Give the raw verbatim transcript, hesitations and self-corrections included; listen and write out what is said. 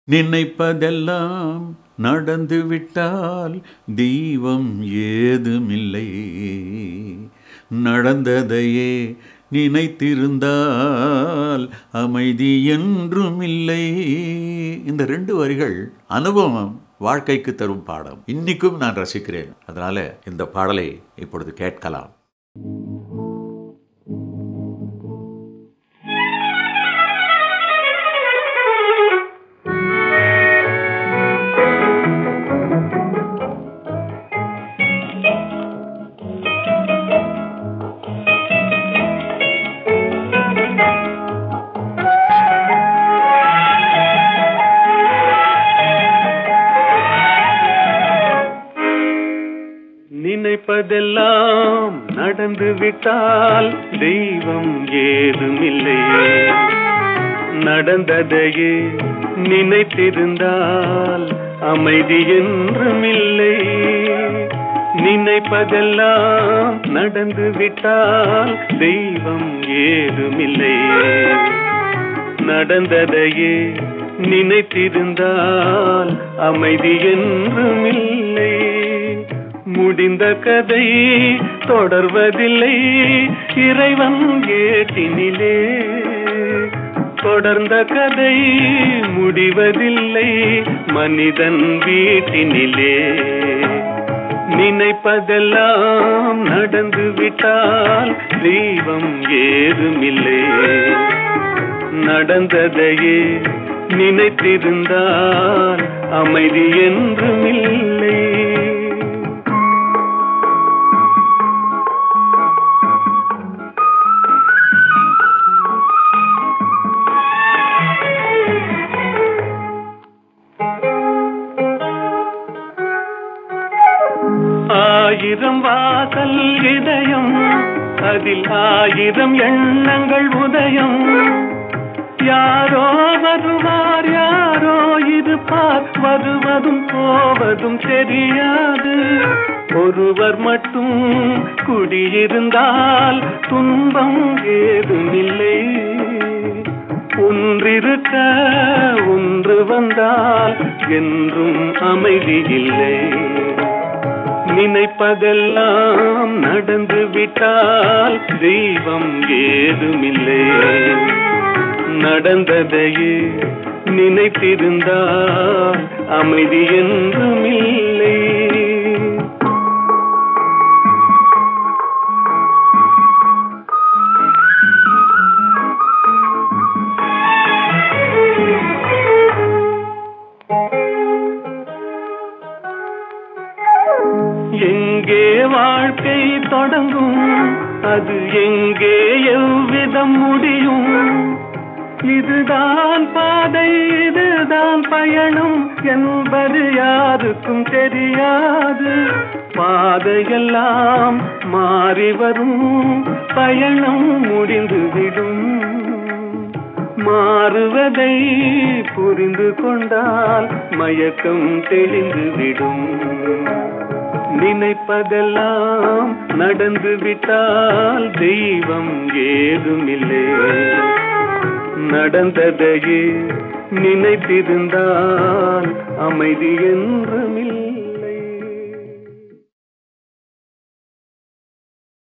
நினைப்பதெல்லாம் நடந்துவிட்டால் தெய்வம் ஏதுமில்லை. நடந்ததையே நினைத்திருந்தால் அமைதி என்றுமில்லை. இந்த ரெண்டு வரிகள் அனுபவம் வாழ்க்கைக்கு தரும் பாடம். இன்னைக்கும் நான் ரசிக்கிறேன். அதனால இந்த பாடலை இப்பொழுது கேட்கலாம். நினைப்பதெல்லாம் நடந்து விட்டால் தெய்வம் ஏதுமில்லை. நடந்ததையே நினைத்திருந்தால் அமைதி என்றுமில்லை. நினைப்பதெல்லாம் நடந்து விட்டால் தெய்வம் ஏதுமில்லை. நடந்ததையே நினைத்திருந்தால் அமைதி என்றுமில்லை. முடிந்த கதை தொடர்வதில்லை இறைவன் ஏட்டினிலே. தொடர்ந்த கதை முடிவதில்லை மனிதன் வீட்டினிலே. நினைப்பதெல்லாம் நடந்து விட்டால் தெய்வம் ஏதுமில்லை. நடந்ததையே நினைத்திருந்தால் அமைதி என்றுமில்லை. ஆயிரம் வாசல் இதயம், அதில் ஆயிரம் எண்ணங்கள் உதயம். யாரோ வருவார் யாரோ இருப்பார், வருவதும் போவதும் தெரியாது. ஒருவர் மட்டும் குடியிருந்தால் துன்பம் ஏதுமில்லை. ஒன்றிருக்க ஒன்று வந்தால் என்றும் அமைதி இல்லை. நினைப்பதெல்லாம் நடந்து விட்டால் தெய்வம் ஏதுமில்லை. நடந்ததையே நினைத்திருந்தால் அமைதி என்றுமில்லை. எங்கே வாழ்க்கை தொடங்கும், அது எங்கே எவ்விதம் முடியும்? இதுதான் பாதை இதுதான் பயணம் என்பது யாருக்கும் தெரியாது. பாதையெல்லாம் மாறி வரும், பயணம் முடிந்துவிடும். மாறுவதை புரிந்து கொண்டால் மயக்கம் தெளிந்துவிடும். நினைப்பதெல்லாம் நடந்து விட்டால் தெய்வம் ஏதுமில்லை. நடந்ததையே நினைத்திருந்தால் அமைதி என்றுமில்லை.